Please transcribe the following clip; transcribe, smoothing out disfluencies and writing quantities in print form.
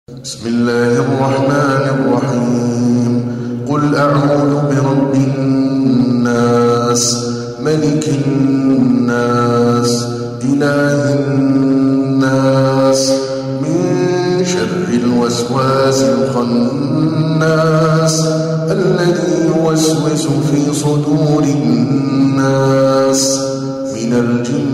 بسم الله الرحمن الرحيم قل أعوذ برب الناس ملك الناس إله الناس من شر الوسواس الخناس الذي يوسوس في صدور الناس من الجن